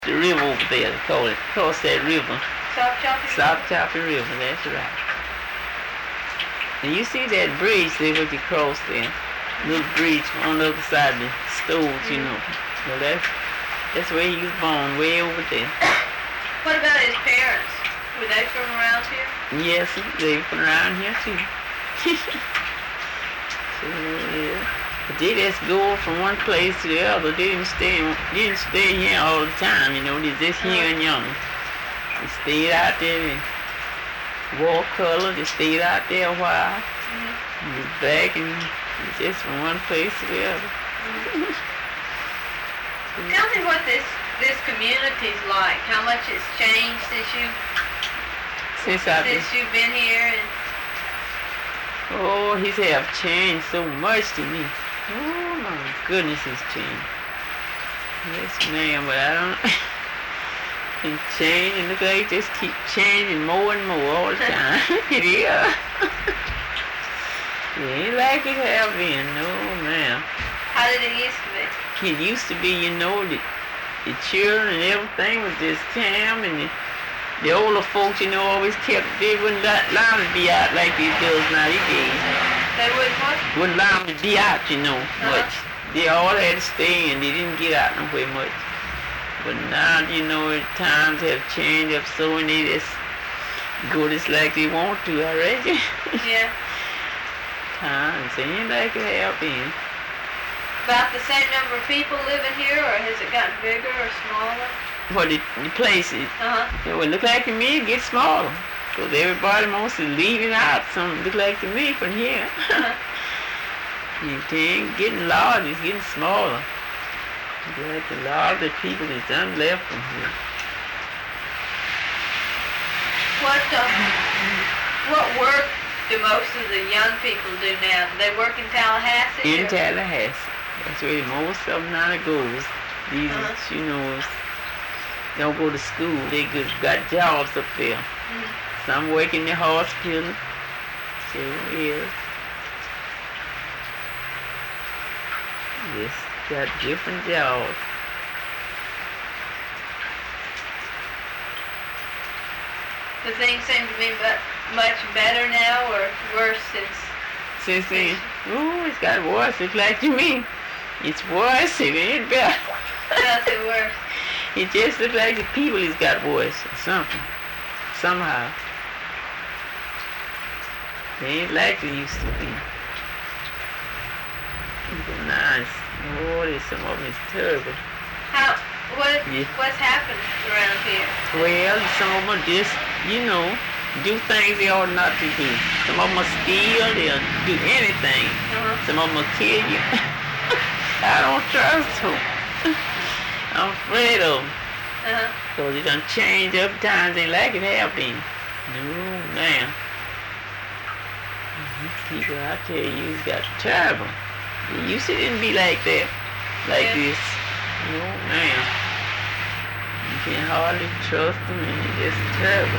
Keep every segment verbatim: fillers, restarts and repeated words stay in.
The river over there, they call it. Cross that river. South Chopping South Chopping River, that's right. And you see that bridge there what you cross there. Little bridge on the other side of the stores, mm-hmm. you know. Well, that's, that's where he was born, way over there. What about his parents? Were they from around here? Yes, they were from around here too. So, yeah. But they just go from one place to the other. They didn't stay, didn't stay here all the time, you know. They just here and young. They stayed out there and wore color. They stayed out there a while. Mm-hmm. And was back and just from one place to the other. Mm-hmm. Tell me what this this community's like. How much it's changed since you since I've since been, you've been here. And oh, he's have changed so much to me. Oh my goodness, it's changed. Yes, ma'am, but I don't. And change and look like just keep changing more and more all the time. It is. It ain't like it have been, no ma'am. How did it used to be? It used to be, you know, the, the children and everything was just calm, and the, the older folks, you know, always kept, they wouldn't allow them to be out like these girls now these days. They wouldn't what? Wouldn't allow them to be out, you know, uh-huh. much. They all had to stay and they didn't get out nowhere much. But now, you know, times have changed up so and they just go just like they want to, I reckon. Yeah. Times ain't like it have been. About the same number of people living here, or has it gotten bigger or smaller? Well, the, the places, uh-huh. it would look like to me it gets smaller. Because everybody wants to leave it out, something look like to me from here. Uh-huh. It ain't getting large, it's getting smaller. But a lot of the people is done left from here. What um, what work do most of the young people do now? Do they work in Tallahassee? In or? Tallahassee. That's where most of them now goes. These, uh-huh. you know, don't go to school. They got jobs up there. Mm-hmm. Some work in the hospital. So, yeah. Yes, got different jobs. Do things seem to be much better now or worse since? Since then? Oh, it's got worse. It's like to me. It's worse. It ain't better. How's it worse? It just looks like the people has got worse or something. Somehow. They ain't like they used to be. People nice. Oh, there's some of them is terrible. How? What? Yeah. What's happened around here? Well, some of them are just, you know, do things they ought not to do. Some of them will steal. They'll do anything. Uh-huh. Some of them will kill you. I don't trust them. I'm afraid of them. Uh-huh. So they done change up times they like it have been. No, man. These people, I tell you, it's got terrible. They used to didn't be like that, like yeah. this. No, man. You can hardly trust them, and it's just terrible.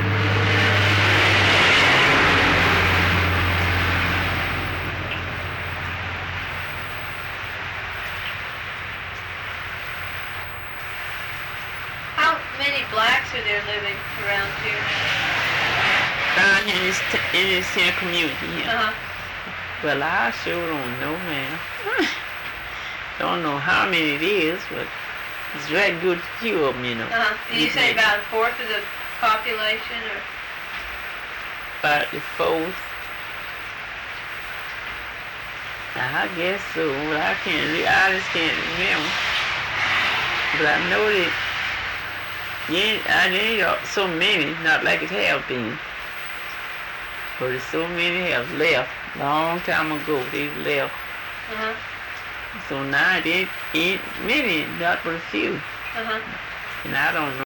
How many blacks are there living around here? Down in this, in this here community here. Uh-huh. Well, I sure don't know, man. Don't know how many it is, but it's right good few of them, you know. Uh-huh. Did you say about a fourth of the population, or? About the fourth. I guess so, but I can't, re- I just can't remember. But I know that, yeah, I ain't so many, not like it have been. But there's so many have left. Long time ago, they left. Uh-huh. So now it ain't, ain't many, not but a few. Uh-huh. And I don't know.